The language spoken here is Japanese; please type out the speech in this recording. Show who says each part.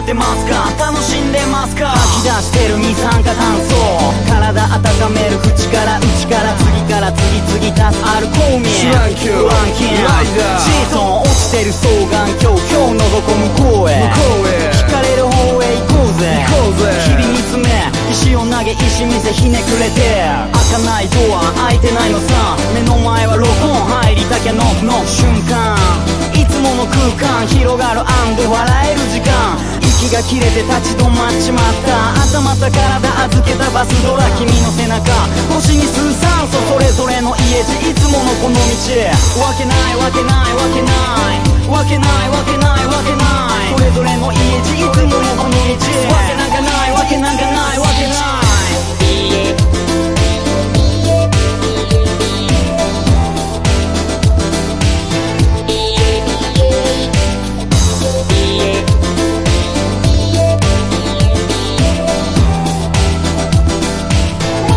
Speaker 1: ってますか、楽しんでますか。吐き出してる二酸化炭素、体温める口から内から、次から次々立つアルコーミン、
Speaker 2: シュランキュー
Speaker 1: ランキン、
Speaker 2: ライダー、
Speaker 1: シートン落ちてる双眼鏡、今日覗く向こうへ、聞かれる方へ行こうぜ、日々見つめ石を投げ石見せひねくれて、開かないドア開いてないのさ、目の前は録音入りたきゃノックノック瞬間、いつもの空間広がる笑える時間、息が切れて立ち止まっちまった、頭と体預けたバスドラ、君の背中星に吸う酸素、それぞれの家路、いつものこの道、わけないわけないわけない